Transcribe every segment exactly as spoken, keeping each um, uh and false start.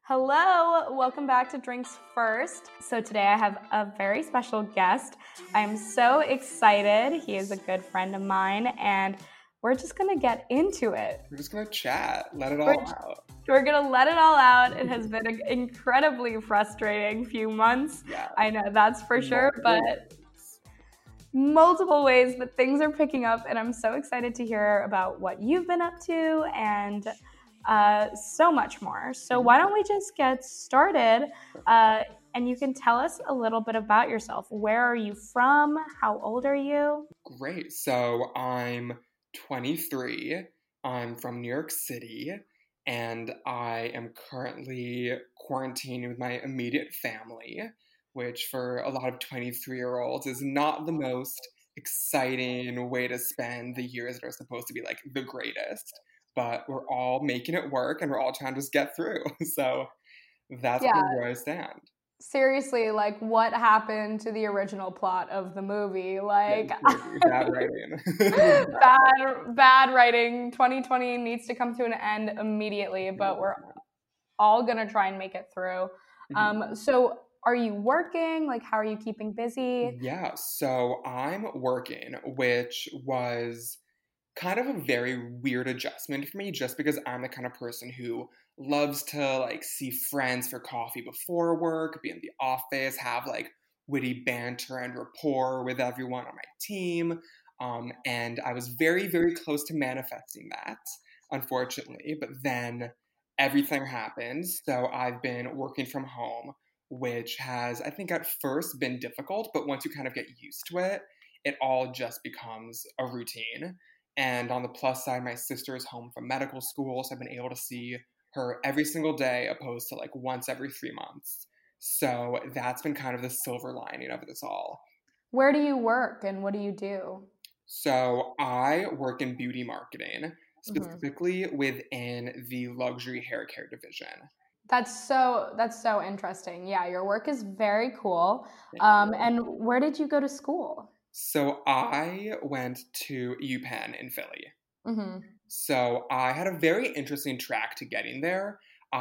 Hello, welcome back to Drinks First. So today I have a very special guest. I'm so excited. He is a good friend of mine and we're just gonna get into it. We're just gonna chat, let it all We're, out. We're gonna let it all out. It has been an incredibly frustrating few months. Yeah. I know that's for sure, but multiple ways, but things are picking up and I'm so excited to hear about what you've been up to and Uh, so much more. So why don't we just get started uh, and you can tell us a little bit about yourself. Where are you from? How old are you? Great. So I'm twenty-three. I'm from New York City and I am currently quarantined with my immediate family, which for a lot of twenty-three year olds is not the most exciting way to spend the years that are supposed to be like the greatest. But we're all making it work and we're all trying to just get through. So that's Yeah, kind of where I stand. seriously, like what happened to the original plot of the movie? Like Yeah, bad writing. bad, bad writing. twenty twenty needs to come to an end immediately, but we're all gonna try and make it through. Mhm. Um, so are you working? Like how are you keeping busy? Yeah, so I'm working, which was kind of a very weird adjustment for me just because I'm the kind of person who loves to like see friends for coffee before work, be in the office, have like witty banter and rapport with everyone on my team. Um, and I was very, very close to manifesting that, unfortunately. But then everything happened. So I've been working from home, which has, I think, at first been difficult. But once you kind of get used to it, it all just becomes a routine. And on the plus side, my sister is home from medical school, so I've been able to see her every single day, opposed to like once every three months. So that's been kind of the silver lining of this all. Where do you work and what do you do? So I work in beauty marketing, Mhm. specifically within the luxury hair care division. That's so that's so interesting. Yeah, your work is very cool. Thank Um, you. and where did you go to school? So I went to UPenn in Philly. Hmm. So I had a very interesting track to getting there.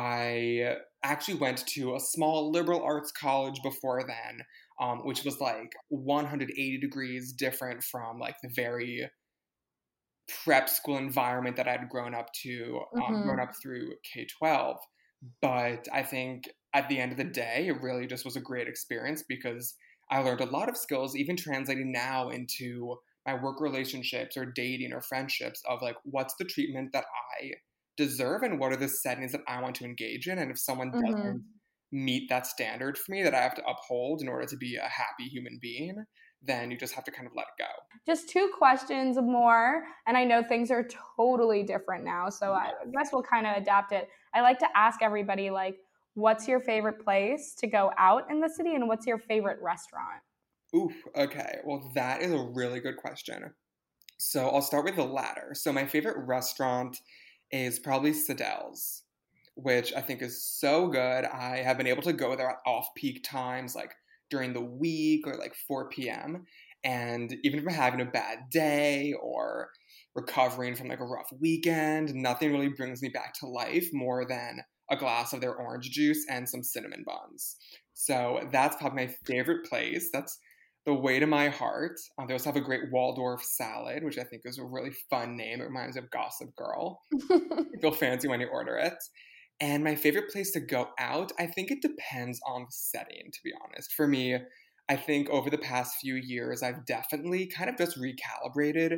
I actually went to a small liberal arts college before then, um, which was like one hundred eighty degrees different from like the very prep school environment that I'd grown up to, um, grown Hmm. up through K twelve. But I think at the end of the day, it really just was a great experience because I learned a lot of skills, even translating now into my work relationships or dating or friendships of like, what's the treatment that I deserve and what are the settings that I want to engage in. And if someone doesn't Hmm. meet that standard for me that I have to uphold in order to be a happy human being, then you just have to kind of let it go. Just two questions more, and I know things are totally different now, so I Yeah. guess we'll kind of adapt it. I like to ask everybody like, what's your favorite place to go out in the city, and what's your favorite restaurant? Oof, okay. Well, that is a really good question. So I'll start with the latter. So my favorite restaurant is probably Sadel's, which I think is so good. I have been able to go there at off-peak times, like during the week or like four p m. And even if I'm having a bad day or recovering from like a rough weekend, nothing really brings me back to life more than a glass of their orange juice and some cinnamon buns. So that's probably my favorite place. That's the way to my heart. Uh, they also have a great Waldorf salad, which I think is a really fun name. It reminds me of Gossip Girl. You feel fancy when you order it. And my favorite place to go out, I think it depends on the setting, to be honest. For me, I think over the past few years, I've definitely kind of just recalibrated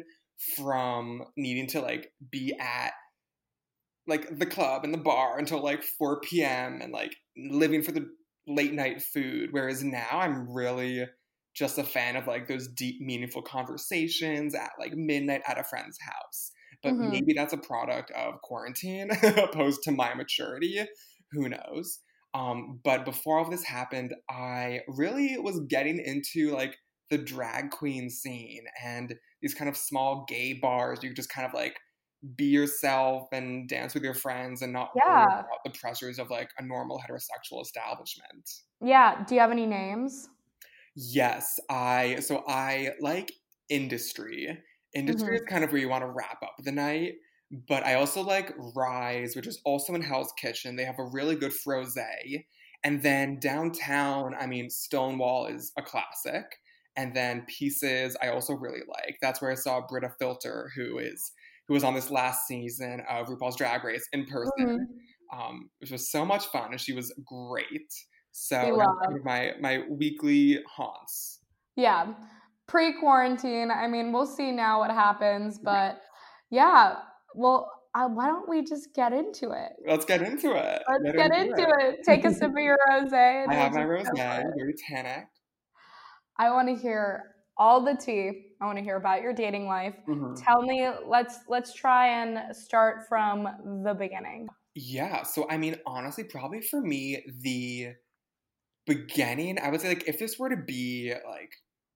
from needing to like be at like the club and the bar until like four p m and like living for the late night food. Whereas now I'm really just a fan of like those deep, meaningful conversations at like midnight at a friend's house. But Hmm. maybe that's a product of quarantine opposed to my maturity. Who knows? Um, but before all this happened, I really was getting into like the drag queen scene and these kind of small gay bars. You just kind of like be yourself and dance with your friends and not worry Yeah. about the pressures of like a normal heterosexual establishment. Yeah. Do you have any names? Yes, I so I like industry. Industry is Hmm. kind of where you want to wrap up the night, But I also like Rise, which is also in Hell's Kitchen. They have a really good frosé. And then downtown, I mean, Stonewall is a classic. And then Pieces, I also really like. That's where I saw Britta Filter, who is who was on this last season of RuPaul's Drag Race in person, Mm-hmm. um, which was so much fun, and she was great. So We that's love. kind of my my weekly haunts. Yeah. Pre-quarantine, I mean, we'll see now what happens, but yeah. Well, uh, why don't we just get into it? Let's get into it. Let's Get get into into it. Take a sip it. of your rosé, I and we'll have my just rosé, go for it. very tannic. I want to hear all the tea. I want to hear about your dating life. Mhm. Tell me, let's let's try and start from the beginning. Yeah, so I mean, honestly, probably for me, the beginning, I would say, like, if this were to be like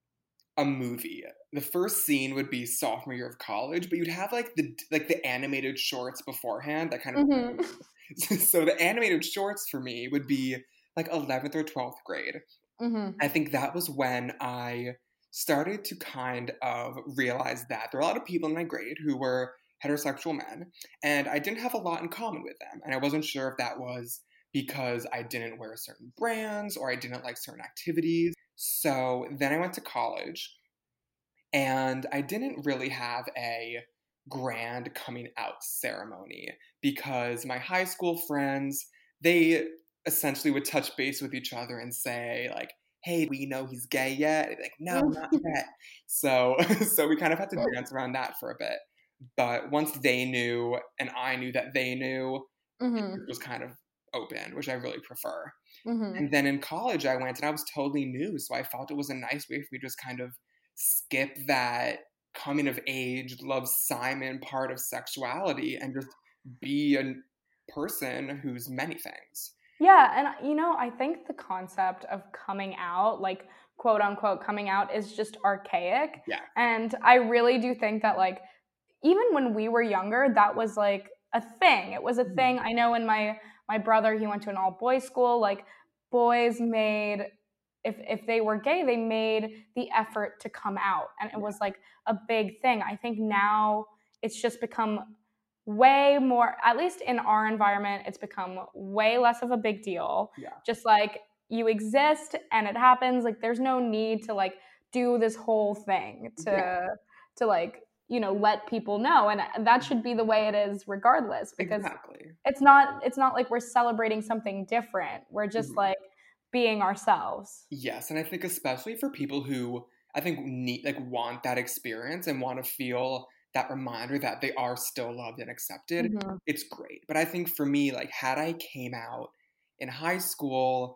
a movie, the first scene would be sophomore year of college, but you'd have like the like the animated shorts beforehand that kind of Mm-hmm. so the animated shorts for me would be like eleventh or twelfth grade. Mm-hmm. I think that was when I started to kind of realize that there were a lot of people in my grade who were heterosexual men, and I didn't have a lot in common with them. And I wasn't sure if that was because I didn't wear certain brands or I didn't like certain activities. So then I went to college, and I didn't really have a grand coming out ceremony because my high school friends, they essentially would touch base with each other and say, like, hey, do we know he's gay yet? And I'd be like, no, not yet. So so we kind of had to dance around that for a bit. But once they knew and I knew that they knew, it Mm-hmm. was kind of open, which I really prefer. Mm-hmm. And then in college, I went and I was totally new. So I felt it was a nice way for me to just kind of skip that coming of age, love Simon part of sexuality and just be a person who's many things. Yeah, and you know, I think the concept of coming out, like quote unquote coming out, is just archaic. Yeah. And I really do think that like even when we were younger, that was like a thing. It was a thing. I know in my my brother, he went to an all boys school. Like boys made if if they were gay, they made the effort to come out, and it Yeah. was like a big thing. I think now it's just become way more, at least in our environment, it's become way less of a big deal. Yeah. Just like you exist and it happens. Like there's no need to like do this whole thing to Yeah. to like you know let people know, and that should be the way it is regardless, because Exactly. it's not it's not like we're celebrating something different. We're just Mhm. like being ourselves. Yes, and I think especially for people who I think need like want that experience and want to feel that reminder that they are still loved and accepted, Mm-hmm. it's great. But I think for me, like had I came out in high school,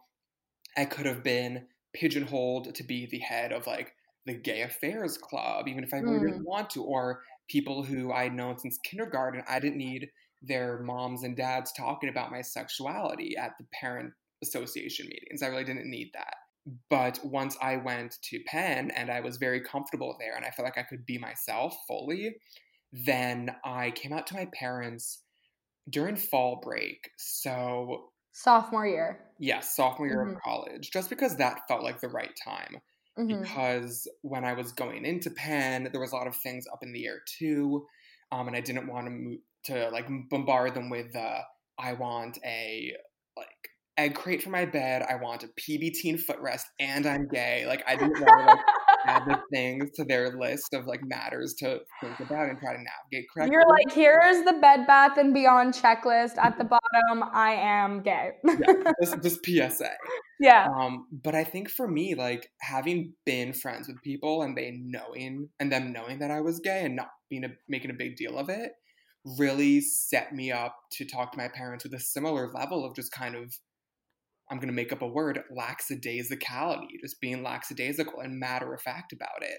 I could have been pigeonholed to be the head of like the gay affairs club, even if I really didn't Mm. want to, or people who I'd known since kindergarten. I didn't need their moms and dads talking about my sexuality at the parent association meetings. I really didn't need that. But once I went to Penn and I was very comfortable there and I felt like I could be myself fully, then I came out to my parents during fall break. So Sophomore year. yes, sophomore year of Mm-hmm. college, just because that felt like the right time. Mm-hmm. Because when I was going into Penn, there was a lot of things up in the air too, um, and I didn't want to move to like bombard them with uh, I want a like egg crate for my bed, I want a P B teen footrest, and I'm gay. Like I didn't want to like add the things to their list of like matters to think about and try to navigate You're correctly. like, here's the Bed Bath and Beyond checklist. At the bottom, I am gay. Yeah, just just P S A. Yeah. Um, but I think for me, like having been friends with people and they knowing and them knowing that I was gay and not being a, making a big deal of it really set me up to talk to my parents with a similar level of just kind of, I'm going to make up a word, lackadaisicality, just being lackadaisical and matter of fact about it.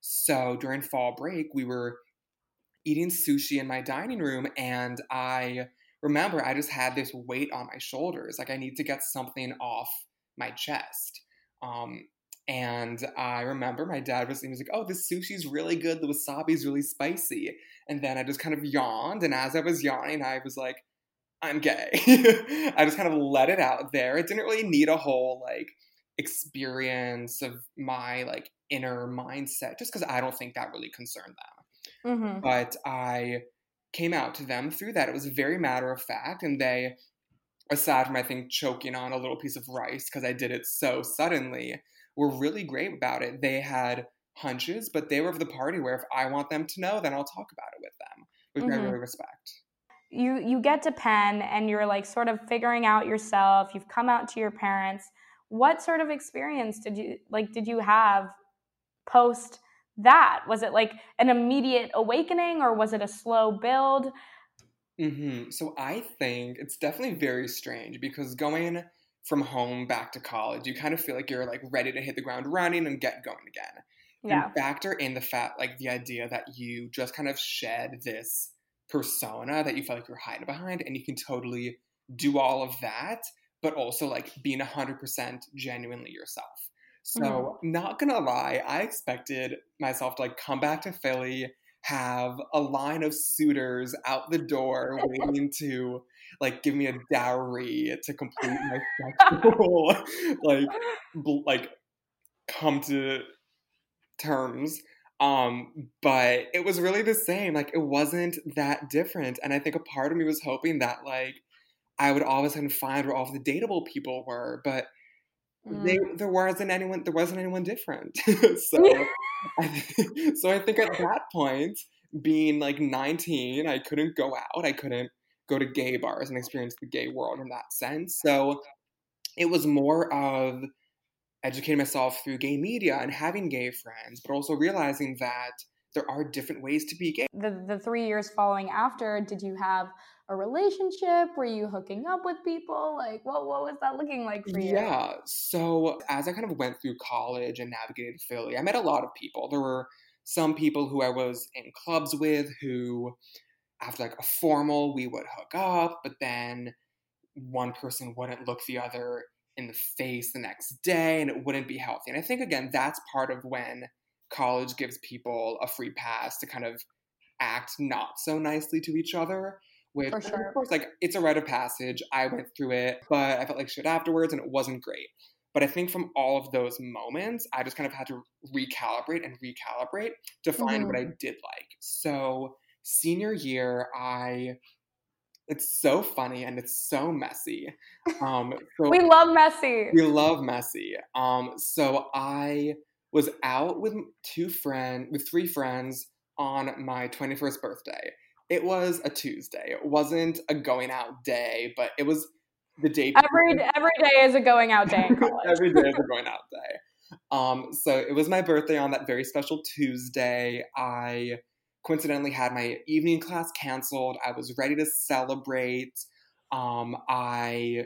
So during fall break, we were eating sushi in my dining room, and I remember I just had this weight on my shoulders. Like I need to get something off my chest. Um, and I remember my dad was, he was like, oh, this sushi's really good. The wasabi's really spicy. And then I just kind of yawned. And as I was yawning, I was like, I'm gay. I just kind of let it out there. It didn't really need a whole like experience of my like inner mindset, just because I don't think that really concerned them. Mm-hmm. But I came out to them through that. It was very matter of fact, and they, aside from I think choking on a little piece of rice because I did it so suddenly, were really great about it. They had hunches, but they were of the party where if I want them to know, then I'll talk about it with them, which mm-hmm. I really respect. You you get to Penn and you're like sort of figuring out yourself. You've come out to your parents. What sort of experience did you like did you have post that? Was it like an immediate awakening or was it a slow build? Mm-hmm. So I think it's definitely very strange because going from home back to college, you kind of feel like you're like ready to hit the ground running and get going again. Yeah. And factor in the fact, like the idea that you just kind of shed this persona that you feel like you're hiding behind, and you can totally do all of that, but also like being one hundred percent genuinely yourself. So mm-hmm. not gonna lie, I expected myself to like come back to Philly, have a line of suitors out the door waiting to like give me a dowry to complete my sexual like bl- like come to terms. Um, but it was really the same. Like, it wasn't that different. And I think a part of me was hoping that, like, I would all of a sudden find where all of the dateable people were, but mm. they, there wasn't anyone, there wasn't anyone different. so, I, so I think at that point, being like nineteen, I couldn't go out. I couldn't go to gay bars and experience the gay world in that sense. So it was more of educating myself through gay media and having gay friends, but also realizing that there are different ways to be gay. The the three years following after, did you have a relationship? Were you hooking up with people? Like, what, what was that looking like for you? Yeah, so as I kind of went through college and navigated Philly, I met a lot of people. There were some people who I was in clubs with who, after like a formal, we would hook up, but then one person wouldn't look the other in the face the next day, and it wouldn't be healthy. And I think, again, that's part of when college gives people a free pass to kind of act not so nicely to each other, which, For sure. of course, like, it's a rite of passage. I went through it, but I felt like shit afterwards, and it wasn't great. But I think from all of those moments, I just kind of had to recalibrate and recalibrate to find mm-hmm. what I did like. So senior year, I... It's so funny and it's so messy. Um, so we love messy. We love messy. Um, so I was out with two friends, with three friends on my twenty-first birthday. It was a Tuesday. It wasn't a going out day, but it was the day. Every every day is a going out day in college. Every day is a going out day. Um, so it was my birthday on that very special Tuesday. I coincidentally had my evening class canceled. I was ready to celebrate. Um, I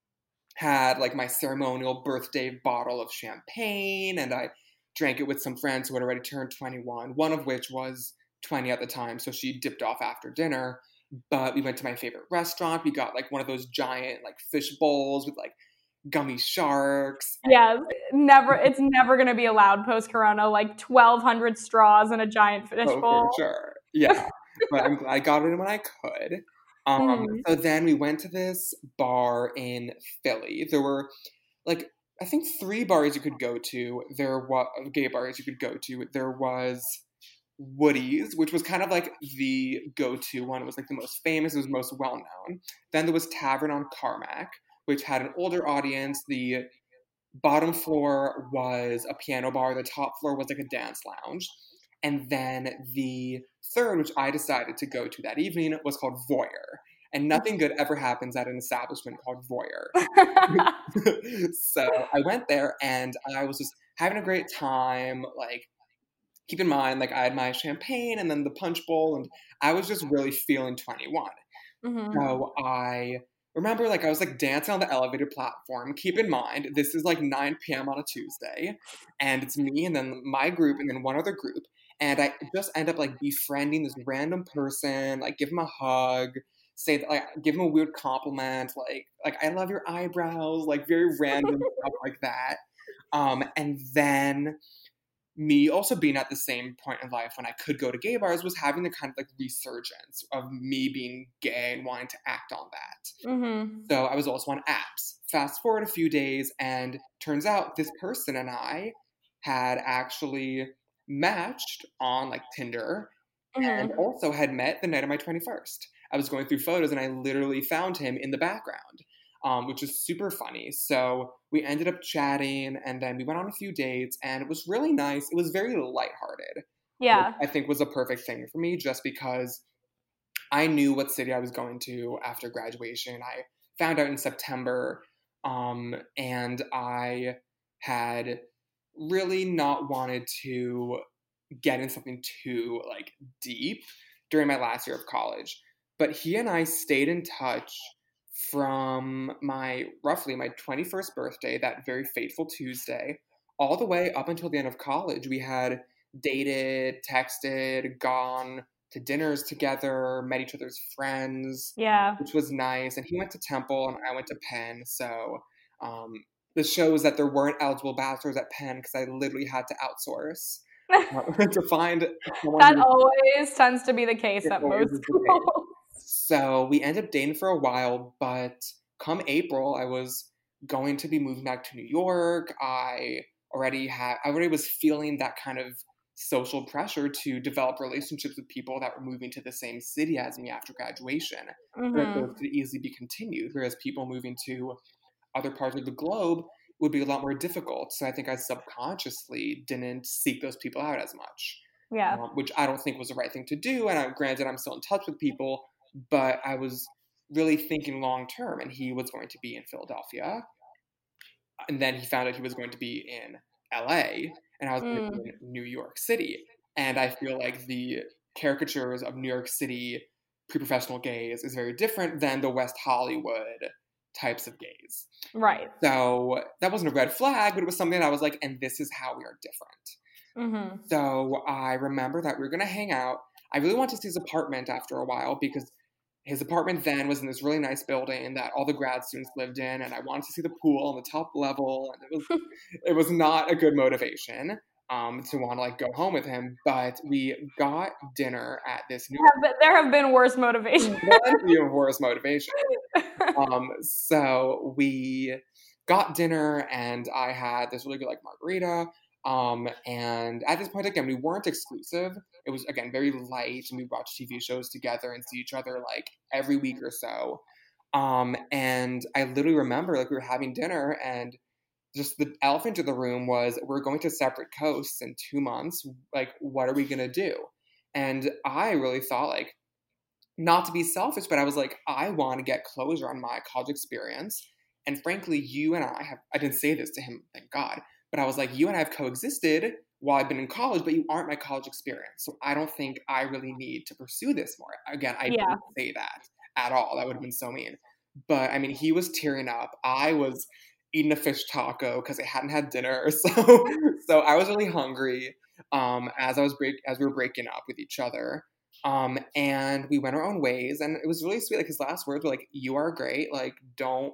had like my ceremonial birthday bottle of champagne, and I drank it with some friends who had already turned twenty-one, one of which was twenty at the time, so she dipped off after dinner. But we went to my favorite restaurant. We got like one of those giant like fish bowls with like gummy sharks. Yeah, never. It's never going to be allowed post-corona, like twelve hundred straws in a giant fish oh, bowl. For sure. Yeah. But I'm glad I got it in when I could. Um, mm-hmm. So then we went to this bar in Philly. There were like, I think three bars you could go to. There were gay bars you could go to. There was Woody's, which was kind of like the go-to one. It was like the most famous. It was most well-known. Then there was Tavern on Carmack, which had an older audience. The bottom floor was a piano bar. The top floor was like a dance lounge. And then the third, which I decided to go to that evening, was called Voyeur. And nothing good ever happens at an establishment called Voyeur. So I went there and I was just having a great time. Like, keep in mind, like I had my champagne and then the punch bowl, and I was just really feeling twenty-one. Mm-hmm. So I remember, like, I was like dancing on the elevator platform. Keep in mind, this is like nine p.m. on a Tuesday, and it's me and then my group and then one other group. And I just end up like befriending this random person, like give him a hug, say that, like, give him a weird compliment, like, like I love your eyebrows, like very random stuff like that. Um, and then me also being at the same point in life when I could go to gay bars was having the kind of like resurgence of me being gay and wanting to act on that. Mm-hmm. So I was also on apps. Fast forward a few days, and turns out this person and I had actually matched on like Tinder, and Mm-hmm. also had met the night of my twenty-first. I was going through photos and I literally found him in the background, um, which is super funny. So we ended up chatting and then we went on a few dates and it was really nice. It was very lighthearted, which Yeah. I think was a perfect thing for me just because I knew what city I was going to after graduation. I found out in September, um, and I had really not wanted to get in something too like deep during my last year of college. But he and I stayed in touch from my roughly my twenty-first birthday, that very fateful Tuesday, all the way up until the end of college. We had dated, texted, gone to dinners together, met each other's friends, Yeah. which was nice. And he went to Temple and I went to Penn. So um, this shows that there weren't eligible bachelors at Penn because I literally had to outsource uh, to find someone That who always tends to be the case it at always most is the case. schools. So we ended up dating for a while, but come April, I was going to be moving back to New York. I already had, I already was feeling that kind of social pressure to develop relationships with people that were moving to the same city as me after graduation. So that those Mm-hmm. could easily be continued, whereas people moving to other parts of the globe would be a lot more difficult. So I think I subconsciously didn't seek those people out as much, Yeah. um, which I don't think was the right thing to do. And I, granted, I'm still in touch with people, but I was really thinking long term, and he was going to be in Philadelphia, and then he found out he was going to be in L A, and I was going to be Mm. in New York City. And I feel like the caricatures of New York City pre-professional gays is very different than the West Hollywood types of gays. Right. So that wasn't a red flag, but it was something that I was like, and this is how we are different. Mm-hmm. So I remember that we were going to hang out. I really wanted to see his apartment after a while because his apartment then was in this really nice building that all the grad students lived in, and I wanted to see the pool on the top level, and it was it was not a good motivation um, to want to like go home with him. But we got dinner at this new Have been- there have been worse motivations. plenty of worse motivation. Um, so we got dinner, and I had this really good like margarita. Um, and at this point, again, we weren't exclusive. It was again very light, and we watched T V shows together and see each other like every week or so. Um, and I literally remember like we were having dinner, and just the elephant in the room was we're going to separate coasts in two months. Like, what are we gonna do? And I really thought like not to be selfish, but I was like, I want to get closure on my college experience. And frankly, you and I have, I didn't say this to him, thank God, but I was like, you and I have coexisted while I've been in college, but you aren't my college experience. So I don't think I really need to pursue this more. Again, I Yeah. didn't say that at all. That would have been so mean. But I mean, he was tearing up. I was eating a fish taco because I hadn't had dinner. So, so I was really hungry um, as I was break, as we were breaking up with each other. Um, and we went our own ways, and it was really sweet. Like his last words were like, "You are great. Like, don't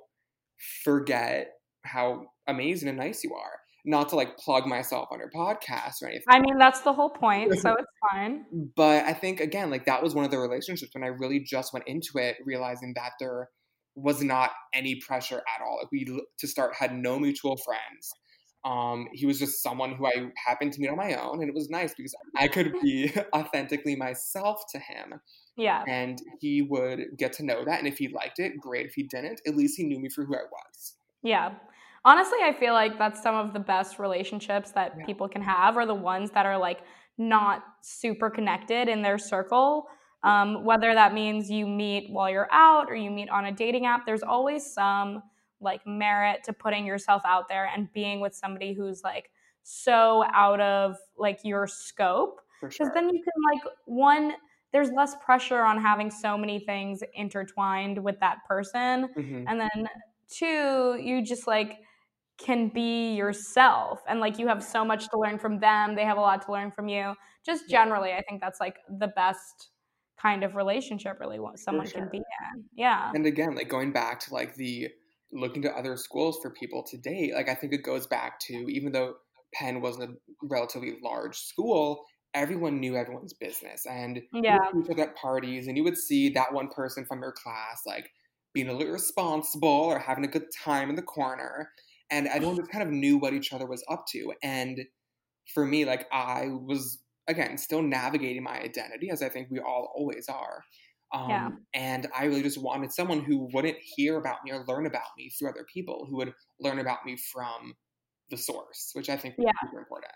forget how amazing and nice you are." Not to like plug myself on your podcast or anything. I mean, that's the whole point, so it's fine. But I think again, like that was one of the relationships when I really just went into it, realizing that there was not any pressure at all. Like we to start had no mutual friends. Um, he was just someone who I happened to meet on my own, and it was nice because I could be authentically myself to him, Yeah. and he would get to know that. And if he liked it, great. If he didn't, at least he knew me for who I was. Yeah. Honestly, I feel like that's some of the best relationships that Yeah. people can have are the ones that are like not super connected in their circle. Um, whether that means you meet while you're out or you meet on a dating app, there's always some like merit to putting yourself out there and being with somebody who's like so out of like your scope. For Because sure. then you can like one, there's less pressure on having so many things intertwined with that person. Mm-hmm. And then two, you just like can be yourself and like you have so much to learn from them, they have a lot to learn from you. Just generally, I think that's like the best kind of relationship really what someone sure. can be in. Yeah. And again, like going back to like the looking to other schools for people to date, like I think it goes back to even though Penn wasn't a relatively large school, everyone knew everyone's business, and you Yeah. would see each other at parties, and you would see that one person from your class like being a little responsible or having a good time in the corner, and everyone just kind of knew what each other was up to. And for me, like I was again, still navigating my identity, as I think we all always are. Um, Yeah. And I really just wanted someone who wouldn't hear about me or learn about me through other people, who would learn about me from the source, which I think is Yeah. super important.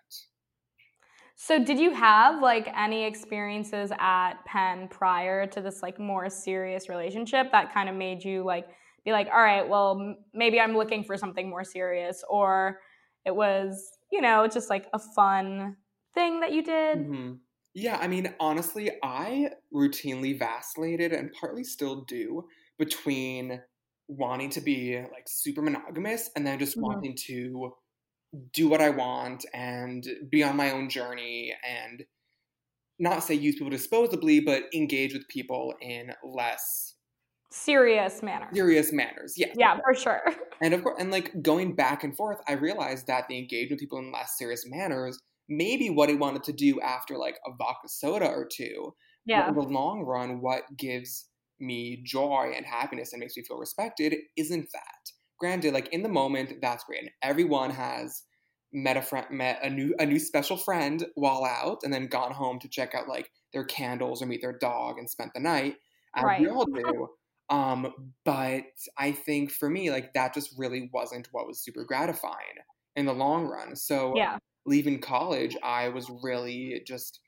So did you have like any experiences at Penn prior to this like more serious relationship that kind of made you like be like, all right, well, m- maybe I'm looking for something more serious, or it was, you know, just like a fun thing that you did? hmm Yeah, I mean, honestly, I routinely vacillated and partly still do between wanting to be like super monogamous and then just Mhm. wanting to do what I want and be on my own journey and not say use people disposably, but engage with people in less Serious manner. serious manners. Yes. Yeah, for sure. And of course, and like going back and forth, I realized that the engagement with people in less serious manners may be what I wanted to do after like a vodka soda or two. But in Yeah. the long run, what gives me joy and happiness and makes me feel respected isn't that. Granted, like in the moment, that's great. And everyone has met a friend, met a new a new special friend while out, and then gone home to check out like their candles or meet their dog and spent the night, as we Right. all do. Um, but I think for me, like that just really wasn't what was super gratifying in the long run. So Yeah. leaving college, I was really just,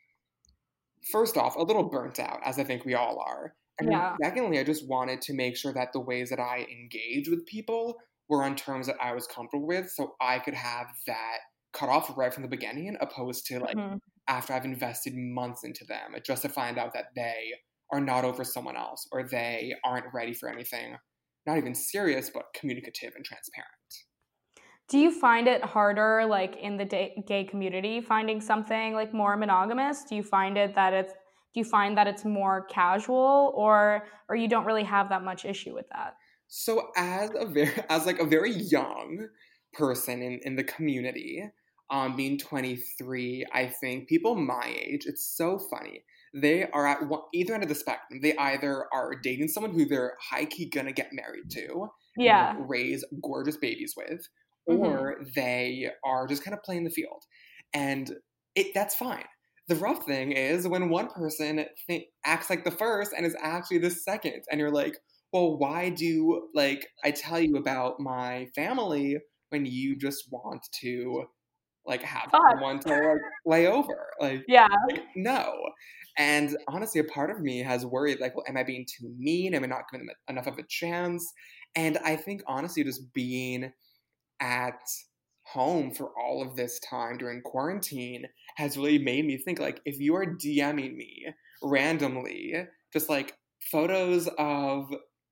first off, a little burnt out, as I think we all are. And then Yeah. secondly, I just wanted to make sure that the ways that I engage with people were on terms that I was comfortable with so I could have that cut off right from the beginning, opposed to like Mhm. after I've invested months into them, just to find out that they are not over someone else or they aren't ready for anything, not even serious, but communicative and transparent. Do you find it harder, like in the da- gay community, finding something like more monogamous? Do you find it that it's do you find that it's more casual, or or you don't really have that much issue with that? So as a very as like a very young person in, in the community, um, being twenty-three, I think people my age, it's so funny. They are at one, either end of the spectrum. They either are dating someone who they're high key gonna get married to and like, Yeah. raise gorgeous babies with, Mhm. or they are just kind of playing the field, and it that's fine. The rough thing is when one person think, acts like the first and is actually the second, and you're like, well, why do like I tell you about my family when you just want to like have Fuck. someone to like lay over? Like, Yeah. like no. And honestly, a part of me has worried, like, well, am I being too mean? Am I not giving them enough of a chance? And I think honestly, just being at home for all of this time during quarantine has really made me think like if you are DMing me randomly, just like photos of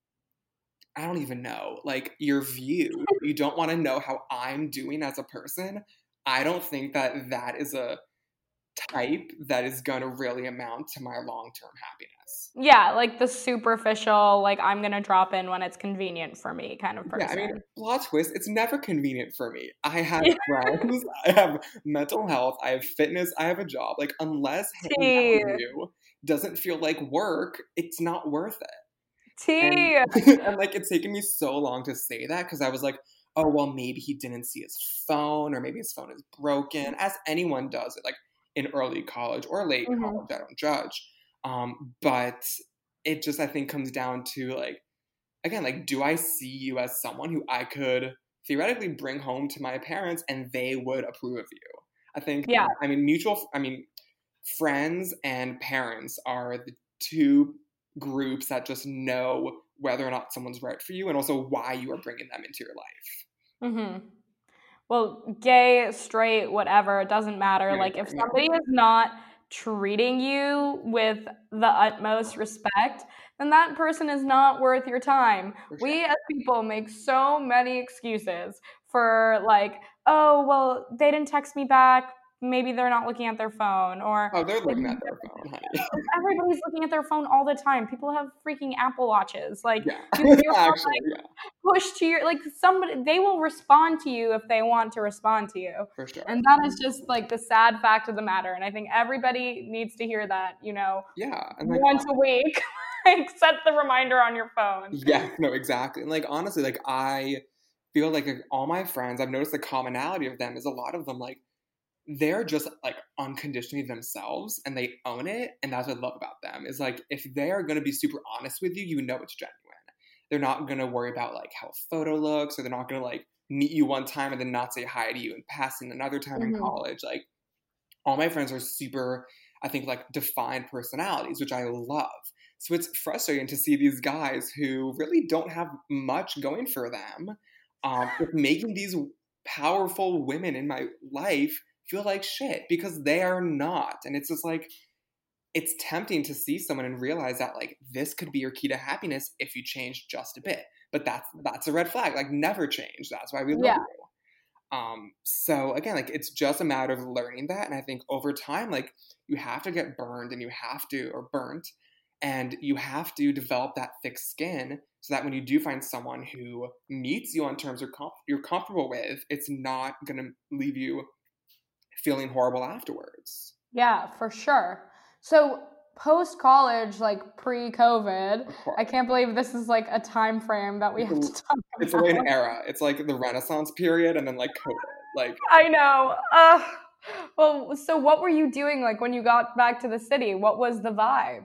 I don't even know, like your view. You don't want to know how I'm doing as a person. I don't think that that is a type that is going to really amount to my long term happiness. Yeah, like the superficial, like I'm gonna drop in when it's convenient for me kind of Yeah, I mean, person. plot twist, it's never convenient for me. I have friends, I have mental health, I have fitness, I have a job. Like, unless hanging out Tea. with you doesn't feel like work, it's not worth it. And Tea. and like it's taken me so long to say that because I was like, oh well, maybe he didn't see his phone, or maybe his phone is broken, as anyone does it, like in early college or late Mhm. college. I don't judge. Um, but it just I think comes down to like again, like, do I see you as someone who I could theoretically bring home to my parents and they would approve of you? I think Yeah. I mean mutual I mean friends and parents are the two groups that just know whether or not someone's right for you and also why you are bringing them into your life. Mhm. Well, gay, straight, whatever, it doesn't matter. Yeah, Like, if yeah, no, somebody is not treating you with the utmost respect, then that person is not worth your time. for sure. We as people make so many excuses for, like, oh, well, they didn't text me back. Maybe they're not looking at their phone, or Oh, they're like, looking at their phone, honey. everybody's looking at their phone all the time. People have freaking Apple Watches. Like, Yeah, you have your phone actually, yeah, push to your like somebody they will respond to you if they want to respond to you, for sure. and that is just like the sad fact of the matter, and I think everybody needs to hear that, you know, Yeah, and like once a week. Like set the reminder on your phone. yes, no, exactly. And like honestly, like I feel like, like all my friends, I've noticed the commonality of them is a lot of them like they're just like unconditionally themselves and they own it. And that's what I love about them is like, if they are going to be super honest with you, you know it's genuine. They're not going to worry about like how a photo looks, or they're not going to like meet you one time and then not say hi to you and pass in another time mm-hmm. in college. Like all my friends are super, I think, like defined personalities, which I love. So it's frustrating to see these guys who really don't have much going for them, um, making these powerful women in my life feel like shit because they are not. And it's just like, it's tempting to see someone and realize that like this could be your key to happiness if you change just a bit. But that's that's a red flag. Like never change. That's why we love yeah. you. Um, so again, like it's just a matter of learning that. And I think over time, like you have to get burned and you have to, or burnt, and you have to develop that thick skin so that when you do find someone who meets you on terms you're, comf- you're comfortable with, it's not going to leave you feeling horrible afterwards. Yeah, for sure. So post-college, like pre-COVID, I can't believe this is like a time frame that we it's have a, to talk about. It's like an era. It's like the Renaissance period and then like COVID. Like I know. Uh, well, so what were you doing like when you got back to the city? What was the vibe?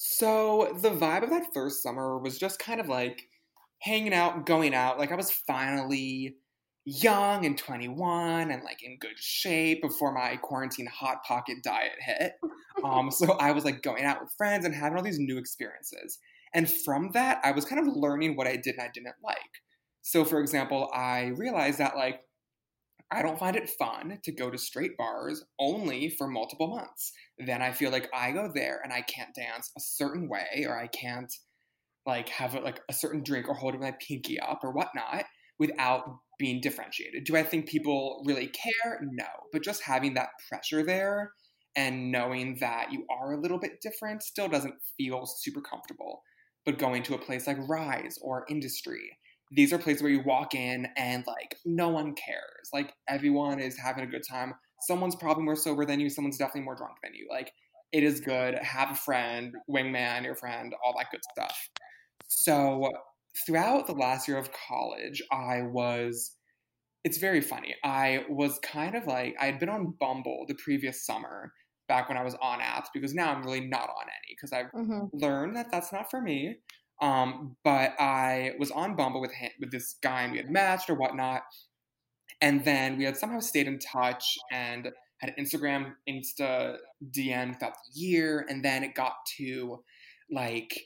So the vibe of that first summer was just kind of like hanging out, going out. Like I was finally young and twenty-one and like in good shape before my quarantine hot pocket diet hit. Um, so I was like going out with friends and having all these new experiences. And from that, I was kind of learning what I did and I didn't like. So for example, I realized that like, I don't find it fun to go to straight bars only for multiple months. Then I feel like I go there and I can't dance a certain way, or I can't like have a, like a certain drink or hold my pinky up or whatnot without being differentiated. Do I think people really care? No. But just having that pressure there and knowing that you are a little bit different still doesn't feel super comfortable. But going to a place like Rise or Industry, these are places where you walk in and like no one cares. Like everyone is having a good time. Someone's probably more sober than you. Someone's definitely more drunk than you. Like it is good. Have a friend, wingman, your friend, all that good stuff. So throughout the last year of college, I was, it's very funny. I was kind of like, I had been on Bumble the previous summer back when I was on apps, because now I'm really not on any because I've mm-hmm. learned that that's not for me. Um, but I was on Bumble with him, with this guy, and we had matched or whatnot. And then we had somehow stayed in touch and had Instagram, Insta D M throughout the year. And then it got to like,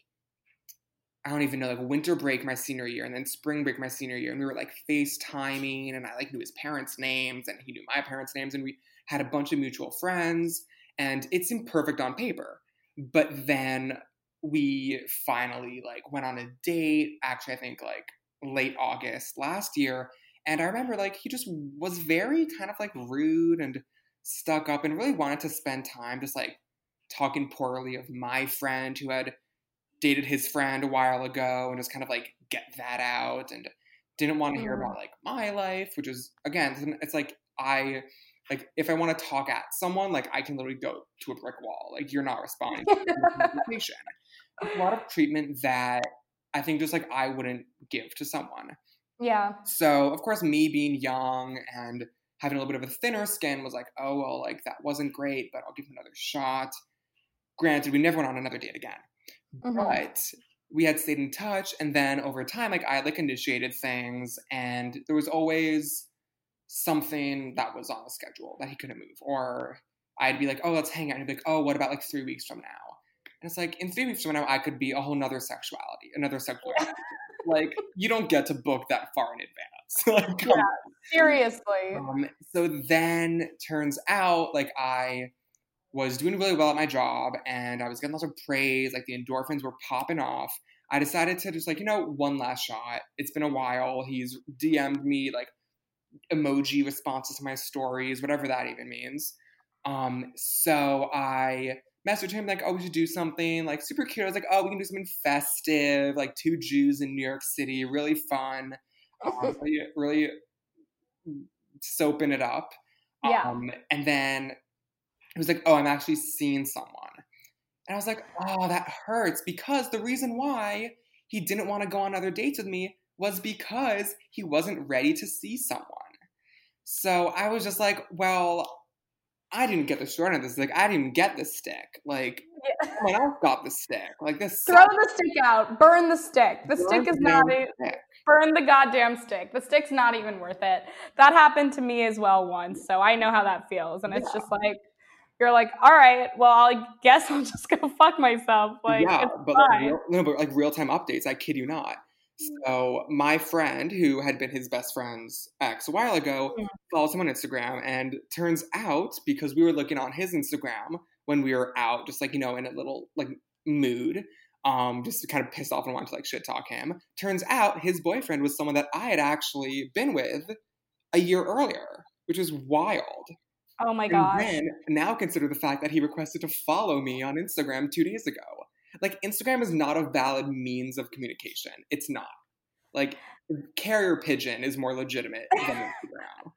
I don't even know, like winter break my senior year and then spring break my senior year. And we were like FaceTiming, and I like knew his parents' names and he knew my parents' names. And we had a bunch of mutual friends and it seemed perfect on paper. But then we finally like went on a date, actually, I think like late August last year. And I remember like he just was very kind of like rude and stuck up and really wanted to spend time just like talking poorly of my friend who had dated his friend a while ago and just kind of like get that out, and didn't want to hear about like my life, which is again, it's like I like if I want to talk at someone, like I can literally go to a brick wall. Like you're not responding to the conversation. A lot of treatment that I think just like I wouldn't give to someone. Yeah. So of course, me being young and having a little bit of a thinner skin was like, oh well, like that wasn't great, but I'll give him another shot. Granted, we never went on another date again. Mm-hmm. But we had stayed in touch, and then over time, like I like initiated things, and there was always something that was on the schedule that he couldn't move, or I'd be like, oh, let's hang out, and he'd be like, oh, what about like three weeks from now? And it's like, in three weeks from now, I could be a whole nother sexuality, another sexuality. Like, you don't get to book that far in advance. Like, yeah, on. Seriously. Um, so then turns out, like I was doing really well at my job and I was getting lots of praise, like the endorphins were popping off. I decided to just like, you know, one last shot. It's been a while. He's D M'd me like emoji responses to my stories, whatever that even means. Um, so I messaged him like, oh, we should do something like super cute. I was like, oh, we can do something festive, like two Jews in New York City, really fun, um, really, really soaping it up. Yeah. Um, and then he was like, oh, I'm actually seeing someone. And I was like, oh, that hurts, because the reason why he didn't want to go on other dates with me was because he wasn't ready to see someone. So I was just like, well, I didn't get the short end of this. Like, I didn't get the stick. Like, Yeah. someone else got the stick. Like, this Throw sucks. the stick out. Burn the stick. The Burn stick is the not damn a, stick. burn the goddamn stick. The stick's not even worth it. That happened to me as well once, so I know how that feels. And it's Yeah. just like, you're like, all right, well, I guess I'll just go fuck myself. Like, Yeah, it's but like fine. real, no, but like real time updates. I kid you not. So my friend, who had been his best friend's ex a while ago, Yeah. follows him on Instagram, and turns out, because we were looking on his Instagram when we were out, just like, you know, in a little like mood, um, just kind of pissed off and wanted to like shit talk him. Turns out his boyfriend was someone that I had actually been with a year earlier, which is wild. Oh my And gosh. then now consider the fact that he requested to follow me on Instagram two days ago. Like, Instagram is not a valid means of communication. It's not. Like, carrier pigeon is more legitimate than Instagram.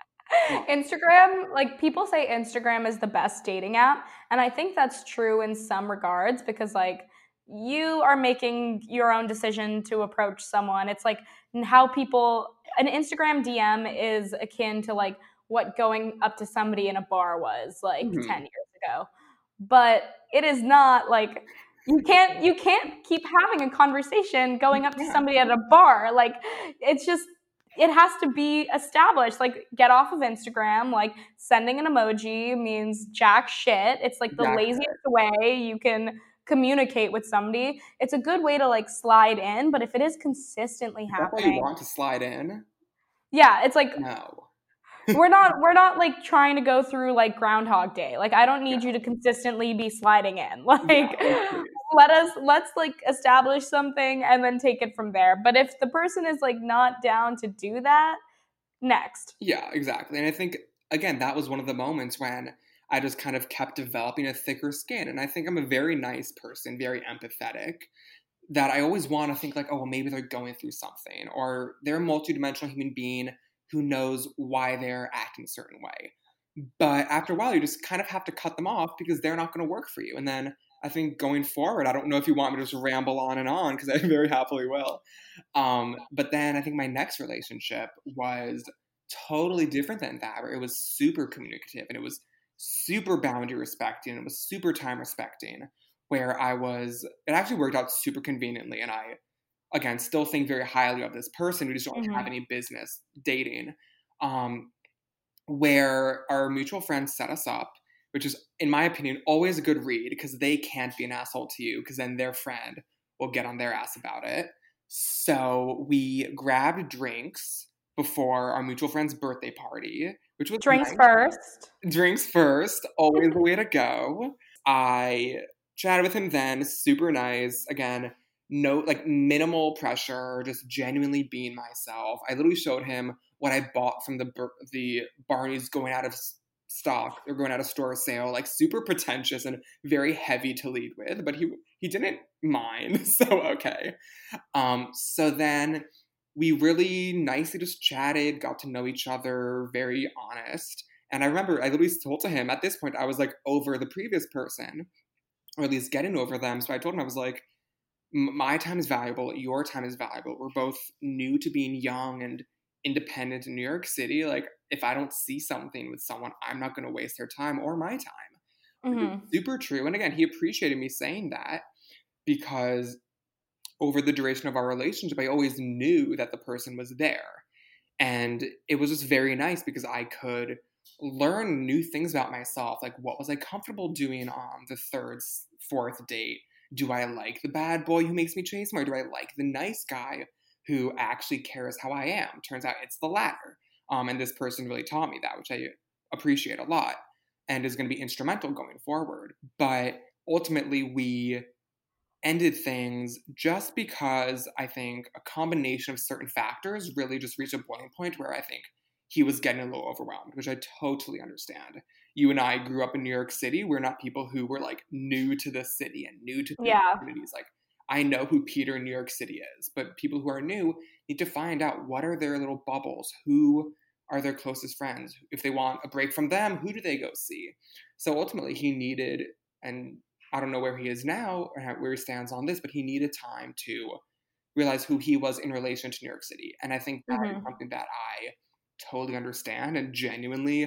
Instagram, like people say Instagram is the best dating app, and I think that's true in some regards because like you are making your own decision to approach someone. It's like how people an Instagram D M is akin to like what going up to somebody in a bar was like Mm-hmm. ten years ago. But it is not like you can't you can't keep having a conversation going up to Yeah. somebody at a bar. Like it's just it has to be established. Like, get off of Instagram. Like, sending an emoji means jack shit. It's like the Jack laziest way you can communicate with somebody. It's a good way to like slide in, but if it is consistently That's all you happening, want to slide in? yeah, it's like No. we're not we're not like trying to go through like Groundhog Day. Like, I don't need Yeah. you to consistently be sliding in. Like, Yeah, please. let us let's like establish something and then take it from there. But if the person is like not down to do that, next. Yeah, exactly. And I think, again, that was one of the moments when I just kind of kept developing a thicker skin. And I think I'm a very nice person, very empathetic, that I always want to think like, oh, well, maybe they're going through something, or they're a multidimensional human being who knows why they're acting a certain way. But after a while, you just kind of have to cut them off because they're not going to work for you. And then I think going forward, I don't know if you want me to just ramble on and on because I very happily will. Um, but then I think my next relationship was totally different than that, where it was super communicative and it was super boundary respecting and it was super time respecting, where I was, it actually worked out super conveniently. And I, again, still think very highly of this person. We just don't Mhm. have any business dating. Um, where our mutual friends set us up, which is, in my opinion, always a good read because they can't be an asshole to you because then their friend will get on their ass about it. So we grabbed drinks before our mutual friend's birthday party, which was Drinks nice. first. Drinks first, always the way to go. I chatted with him then, super nice. Again, no, like minimal pressure, just genuinely being myself. I literally showed him what I bought from the the Barney's going out of stock or going out of store sale, like super pretentious and very heavy to lead with, but he he didn't mind, so okay. Um, so then we really nicely just chatted, got to know each other, very honest. And I remember I literally told to him at this point I was like over the previous person, or at least getting over them. So I told him I was like, my time is valuable, your time is valuable. We're both new to being young and independent in New York City. Like, if I don't see something with someone, I'm not going to waste their time or my time. Mm-hmm. Super true. And again, he appreciated me saying that because over the duration of our relationship, I always knew that the person was there. And it was just very nice because I could learn new things about myself. Like, what was I comfortable doing on the third, fourth date? Do I like the bad boy who makes me chase him, or do I like the nice guy who actually cares how I am? Turns out it's the latter. Um, and this person really taught me that, which I appreciate a lot and is going to be instrumental going forward. But ultimately, we ended things just because I think a combination of certain factors really just reached a boiling point where I think he was getting a little overwhelmed, which I totally understand. You and I grew up in New York City. We're not people who were like new to the city and new to the Yeah. communities. Like, I know who Peter in New York City is, but people who are new need to find out what are their little bubbles, who are their closest friends. If they want a break from them, who do they go see? So ultimately, he needed, and I don't know where he is now or where he stands on this, but he needed time to realize who he was in relation to New York City. And I think that Mm-hmm. is something that I totally understand and genuinely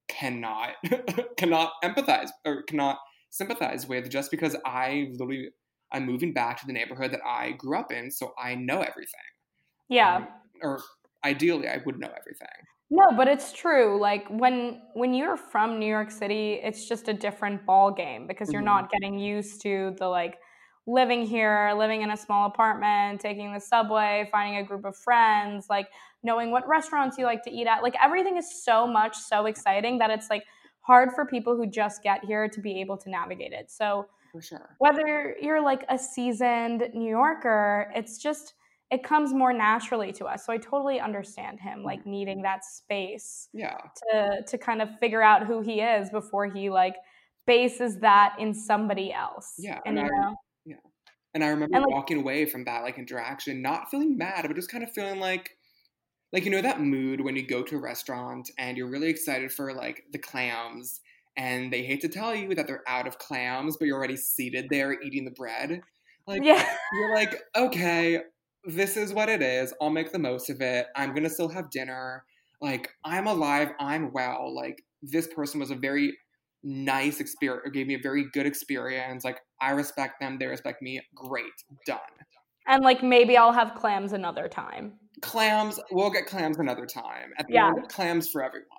cannot cannot empathize or cannot sympathize with, just because I literally I'm moving back to the neighborhood that I grew up in, so I know everything. Yeah. Um, or ideally, I would know everything. No, but it's true. Like when when you're from New York City, it's just a different ball game because you're Mm-hmm. not getting used to the like living here, living in a small apartment, taking the subway, finding a group of friends, like knowing what restaurants you like to eat at. Like everything is so much so exciting that it's like hard for people who just get here to be able to navigate it. So For sure. whether you're like a seasoned New Yorker, it's just it comes more naturally to us. So I totally understand him like Mm-hmm. needing that space Yeah. to to kind of figure out who he is before he like bases that in somebody else. Yeah. And And you I know, yeah. And I remember and like walking away from that like interaction, not feeling mad, but just kind of feeling like like you know that mood when you go to a restaurant and you're really excited for like the clams, and they hate to tell you that they're out of clams, but you're already seated there eating the bread. Like yeah. you're like, okay, this is what it is. I'll make the most of it. I'm gonna still have dinner. Like I'm alive. I'm well. Like this person was a very nice experience, or gave me a very good experience. Like I respect them. They respect me. Great. Done. And like maybe I'll have clams another time. Clams, we'll get clams another time. At the Yeah. end, clams for everyone.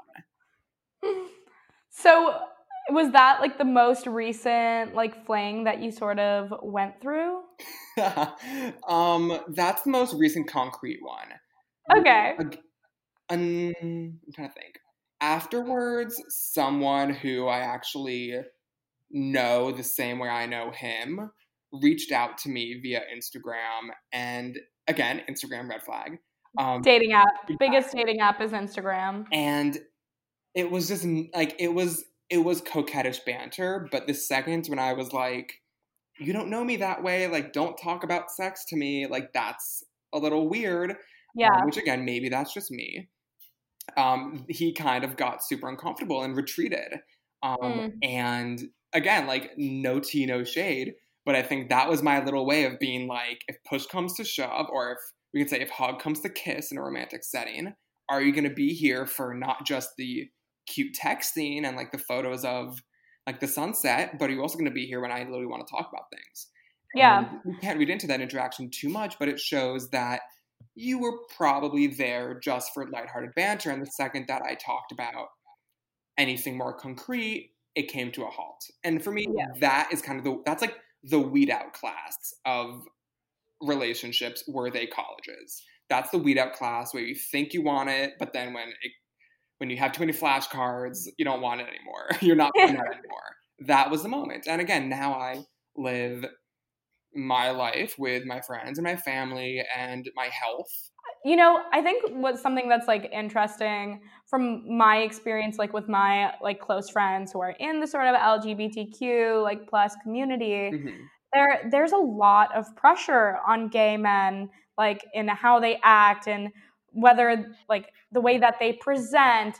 So was that like the most recent like fling that you sort of went through? um, that's the most recent concrete one. Okay. Ag- um, I'm trying to think. Afterwards, someone who I actually know the same way I know him reached out to me via Instagram, and again, Instagram red flag. Um, Dating app. Biggest dating app is Instagram. and it was just like it was it was coquettish banter, but the second when I was like, you don't know me that way, like don't talk about sex to me, like that's a little weird. Yeah. Um, which again, maybe that's just me. Um, he kind of got super uncomfortable and retreated. Um, Mm. and again, like no tea, no shade, but I think that was my little way of being like, if push comes to shove, or if we could say if hug comes to kiss in a romantic setting, are you going to be here for not just the cute texting and like the photos of like the sunset, but are you also going to be here when I literally want to talk about things? Yeah. And we can't read into that interaction too much, but it shows that you were probably there just for lighthearted banter. And the second that I talked about anything more concrete, it came to a halt. And for me, Yeah. that is kind of the, that's like the weed out class of relationships were they colleges. That's the weed out class where you think you want it, but then when it, when you have too many flashcards, you don't want it anymore. You're not putting that anymore. That was the moment. And again, now I live my life with my friends and my family and my health. You know, I think what's something that's like interesting from my experience, like with my like close friends who are in the sort of L G B T Q like plus community, Mm-hmm. there there's a lot of pressure on gay men, like in how they act and whether like the way that they present,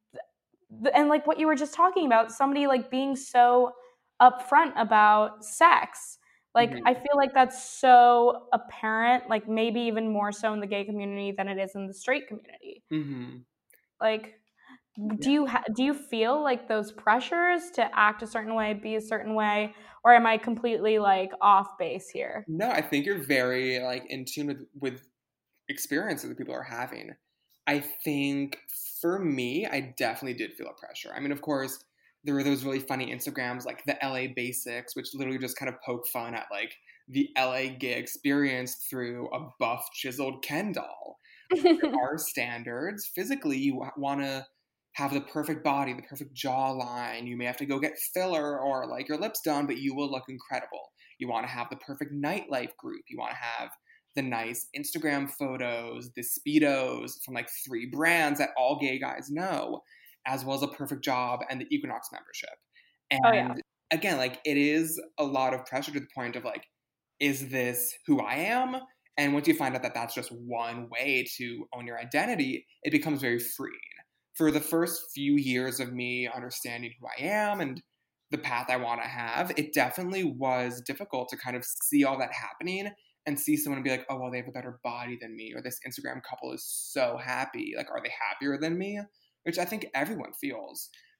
and like what you were just talking about, somebody like being so upfront about sex. Like Mm-hmm. I feel like that's so apparent, like maybe even more so in the gay community than it is in the straight community. Mm-hmm. Like do Yeah. you ha- do you feel like those pressures to act a certain way, be a certain way, or am I completely like off base here? No, I think you're very like in tune with with experiences that people are having. I think for me, I definitely did feel a pressure. I mean, of course, there were those really funny Instagrams like the L A Basics, which literally just kind of poke fun at like the L A gay experience through a buff, chiseled Ken doll. There are standards. Physically, you want to have the perfect body, the perfect jawline. You may have to go get filler or like your lips done, but you will look incredible. You want to have the perfect nightlife group. You want to have the nice Instagram photos, the Speedos from like three brands that all gay guys know, as well as a perfect job and the Equinox membership. Oh yeah. And again, like it is a lot of pressure to the point of like, is this who I am? And once you find out that that's just one way to own your identity, it becomes very freeing. For the first few years of me understanding who I am and the path I want to have, it definitely was difficult to kind of see all that happening and see someone be like, oh, well, they have a better body than me, or this Instagram couple is so happy. Like, are they happier than me? Which I think everyone feels.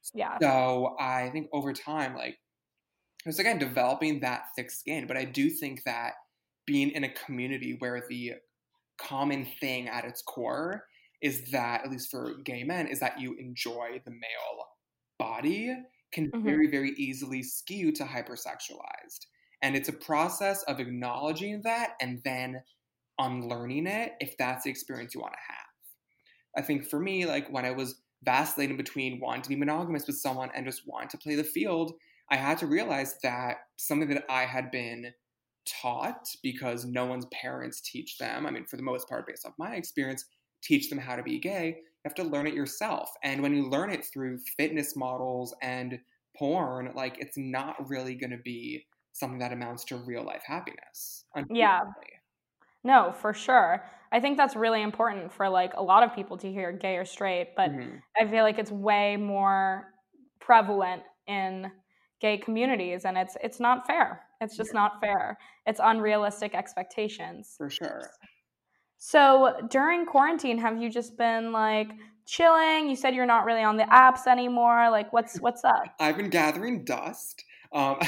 Yeah. So I think over time, like, it's again developing that thick skin. But I do think that being in a community where the common thing at its core is that, at least for gay men, is that you enjoy the male body can Mm-hmm. very, very easily skew to hypersexualized. And it's a process of acknowledging that and then unlearning it if that's the experience you want to have. I think for me, like when I was vacillating between wanting to be monogamous with someone and just wanting to play the field, I had to realize that something that I had been taught, because no one's parents teach them, I mean, for the most part, based off my experience, teach them how to be gay. You have to learn it yourself. And when you learn it through fitness models and porn, like, it's not really going to be something that amounts to real life happiness. Yeah. No, for sure. I think that's really important for like a lot of people to hear, gay or straight, but Mm-hmm. I feel like it's way more prevalent in gay communities, and it's it's not fair. It's just Yeah. not fair. It's unrealistic expectations. For sure. So during quarantine, have you just been like chilling? You said you're not really on the apps anymore. Like, what's what's up? I've been gathering dust. Um,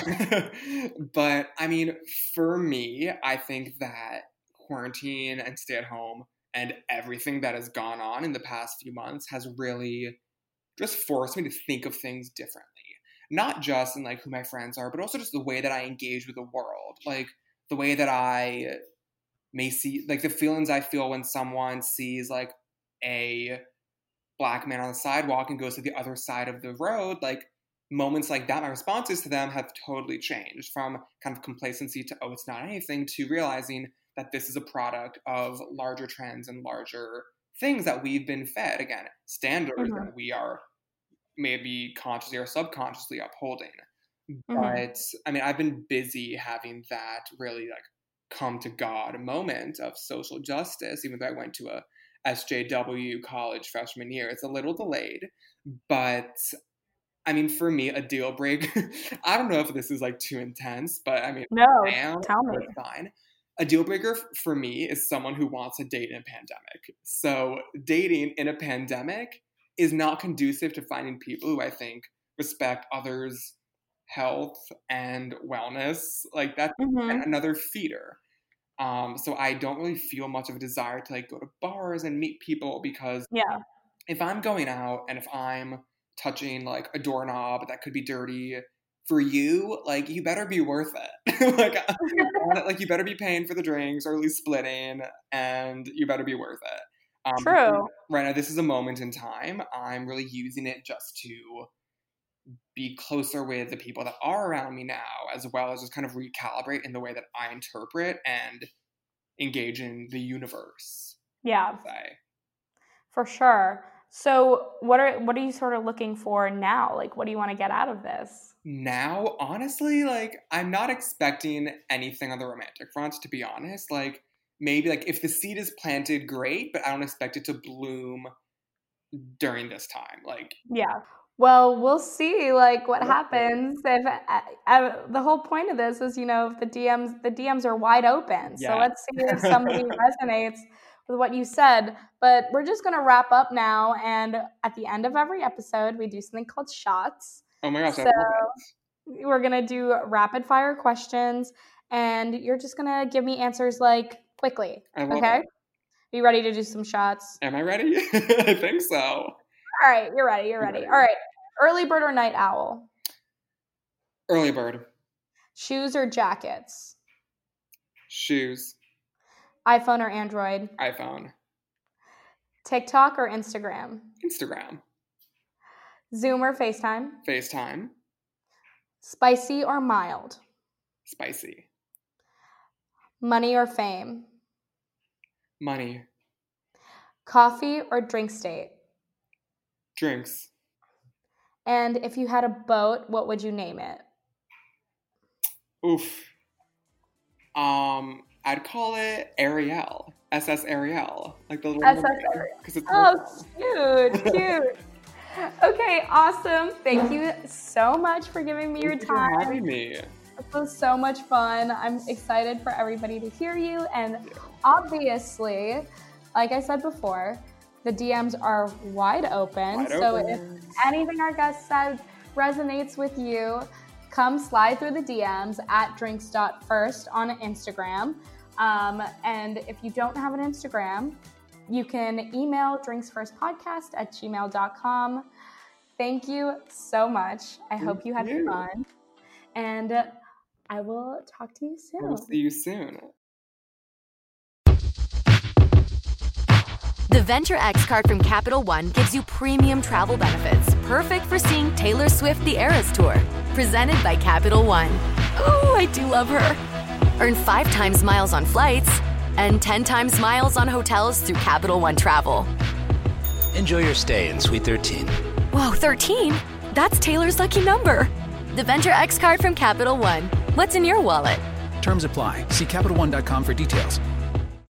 but I mean, for me, I think that quarantine and stay at home and everything that has gone on in the past few months has really just forced me to think of things differently. Not just in like who my friends are, but also just the way that I engage with the world. Like the way that I may see, like the feelings I feel when someone sees like a Black man on the sidewalk and goes to the other side of the road. Like moments like that, my responses to them have totally changed from kind of complacency to, oh, it's not anything, to realizing that this is a product of larger trends and larger things that we've been fed. Again, standards Mm-hmm. that we are maybe consciously or subconsciously upholding. Mm-hmm. But I mean, I've been busy having that really like come to God moment of social justice, even though I went to a S J W college freshman year. It's a little delayed, but I mean, for me, a deal breaker, I don't know if this is like too intense, but I mean, No, now tell me. it's fine. A deal breaker for me is someone who wants to date in a pandemic. So dating in a pandemic is not conducive to finding people who I think respect others' health and wellness. Like that's Mm-hmm. another feeder. Um, so I don't really feel much of a desire to like go to bars and meet people, because Yeah. if I'm going out and if I'm touching like a doorknob that could be dirty for you, like you better be worth it. like, like you better be paying for the drinks or at least splitting, and you better be worth it. Um, True. Right now, this is a moment in time. I'm really using it just to be closer with the people that are around me now, as well as just kind of recalibrate in the way that I interpret and engage in the universe. Yeah, Say. for sure. So what are what are you sort of looking for now? Like, what do you want to get out of this? Now, honestly, like I'm not expecting anything on the romantic front, to be honest. Like maybe like if the seed is planted, great, but I don't expect it to bloom during this time. Like, Yeah. Well, we'll see like what yeah. happens if uh, uh, the whole point of this is, you know, if the D Ms the D Ms are wide open. So Yeah. let's see if somebody resonates with what you said. But we're just going to wrap up now, and at the end of every episode, we do something called shots. Oh my gosh, I So love it. we're going to do rapid fire questions, and you're just going to give me answers like quickly. I love Okay? it. Are you ready to do some shots? Am I ready? I think so. All right, you're ready. You're ready. ready. All right. Early bird or night owl? Early bird. Shoes or jackets? Shoes. iPhone or Android? iPhone. TikTok or Instagram? Instagram. Zoom or FaceTime? FaceTime. Spicy or mild? Spicy. Money or fame? Money. Coffee or drink state? Drinks. And if you had a boat, what would you name it? Oof. Um, I'd call it Ariel. S S Ariel. Like the little S S Ariel. Because it's Oh, cute, cute. Okay, awesome. Thank you so much for giving me your Thank you for time. having me. This was so much fun. I'm excited for everybody to hear you. And Yeah. obviously, like I said before, The D Ms are wide open. Wide so open. If anything our guest said resonates with you, come slide through the D Ms at drinks dot first on Instagram. Um, and if you don't have an Instagram, you can email drinksfirstpodcast at gmail dot com. Thank you so much. I Thank hope you had you. fun. And I will talk to you soon. We'll see you soon. The Venture X card from Capital One gives you premium travel benefits, perfect for seeing Taylor Swift the Eras Tour. Presented by Capital One. Ooh, I do love her. Earn five times miles on flights and ten times miles on hotels through Capital One Travel. Enjoy your stay in Suite thirteen. Whoa, thirteen? That's Taylor's lucky number. The Venture X card from Capital One. What's in your wallet? Terms apply. See Capital One dot com for details.